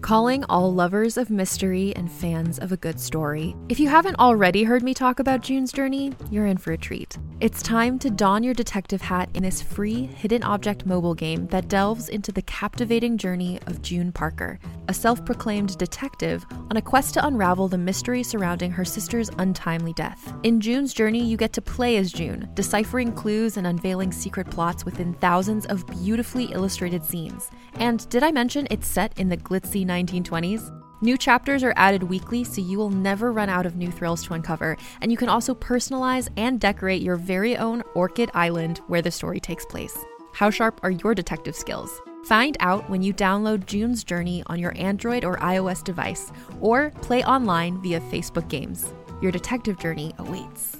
Calling all lovers of mystery and fans of a good story. If you haven't already heard me talk about June's Journey, you're in for a treat. It's time to don your detective hat in this free hidden object mobile game that delves into the captivating journey of June Parker, a self-proclaimed detective on a quest to unravel the mystery surrounding her sister's untimely death. In June's Journey, you get to play as June, deciphering clues and unveiling secret plots within thousands of beautifully illustrated scenes. And did I mention it's set in the glitzy 1920s? New chapters are added weekly, so you will never run out of new thrills to uncover, and you can also personalize and decorate your very own Orchid Island where the story takes place. How sharp are your detective skills? Find out when you download June's Journey on your Android or iOS device, or play online via Facebook Games. Your detective journey awaits.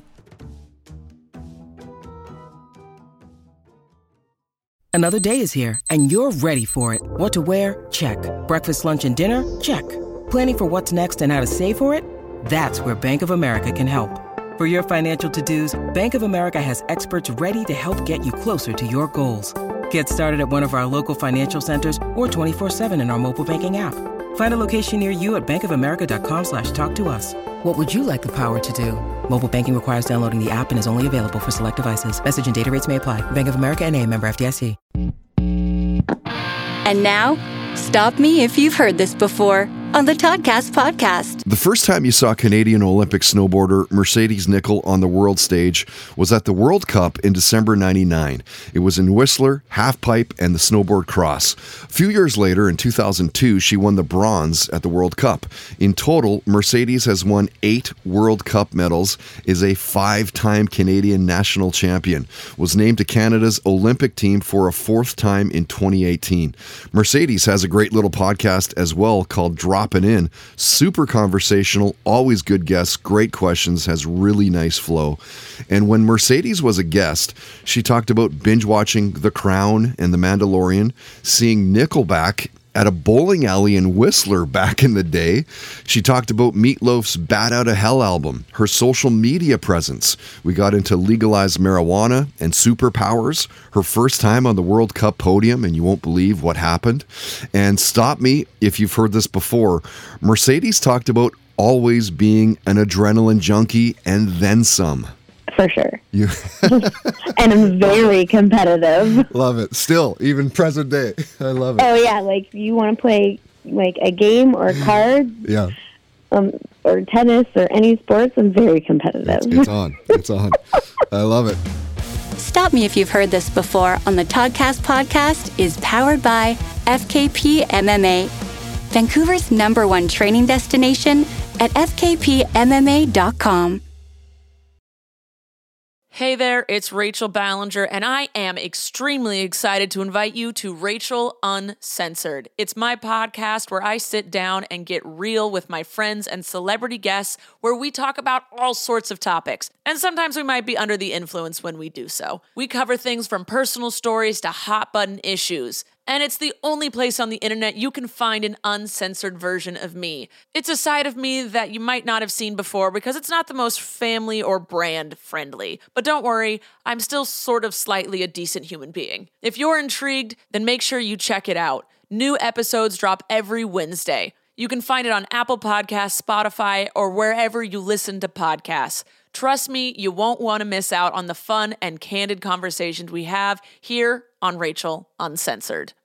Another day is here, and you're ready for it. What to wear? Check. Breakfast, lunch, and dinner? Check. Planning for what's next and how to save for it? That's where Bank of America can help. For your financial to-dos, Bank of America has experts ready to help get you closer to your goals. Get started at one of our local financial centers or 24/7 in our mobile banking app. Find a location near you at bankofamerica.com/talktous. What would you like the power to do? Mobile banking requires downloading the app and is only available for select devices. Message and data rates may apply. Bank of America N.A., member FDIC. And now, stop me if you've heard this before on the Toddcast podcast. The first time you saw Canadian Olympic snowboarder Mercedes Nicoll on the world stage was at the World Cup in December 99. It was in Whistler, halfpipe, and the snowboard cross. A few years later, in 2002, she won the bronze at the World Cup. In total, Mercedes has won 8 World Cup medals, is a 5-time Canadian national champion, was named to Canada's Olympic team for a 4th time in 2018. Mercedes has a great little podcast as well called Dropping In. Super conversational, always good guests, great questions, has really nice flow. And when Mercedes was a guest, she talked about binge watching The Crown and The Mandalorian, seeing Nickelback at a bowling alley in Whistler back in the day. She talked about Meatloaf's Bat Out of Hell album, her social media presence. We got into legalized marijuana and superpowers, her first time on the World Cup podium, and you won't believe what happened. And stop me if you've heard this before. Mercedes talked about always being an adrenaline junkie and then some. For sure. And I'm very competitive. Love it. Still, even present day. I love it. Oh, yeah. Like, you want to play, like, a game or cards? Yeah. Or tennis or any sports? I'm very competitive. It's on. It's on. I love it. Stop Me If You've Heard This Before on the Toddcast podcast is powered by FKP MMA, Vancouver's #1 training destination at fkpmma.com. Hey there, it's Rachel Ballinger, and I am extremely excited to invite you to Rachel Uncensored. It's my podcast where I sit down and get real with my friends and celebrity guests, where we talk about all sorts of topics. And sometimes we might be under the influence when we do so. We cover things from personal stories to hot button issues. And it's the only place on the internet you can find an uncensored version of me. It's a side of me that you might not have seen before because it's not the most family or brand friendly. But don't worry, I'm still sort of slightly a decent human being. If you're intrigued, then make sure you check it out. New episodes drop every Wednesday. You can find it on Apple Podcasts, Spotify, or wherever you listen to podcasts. Trust me, you won't want to miss out on the fun and candid conversations we have here on Rachel Uncensored.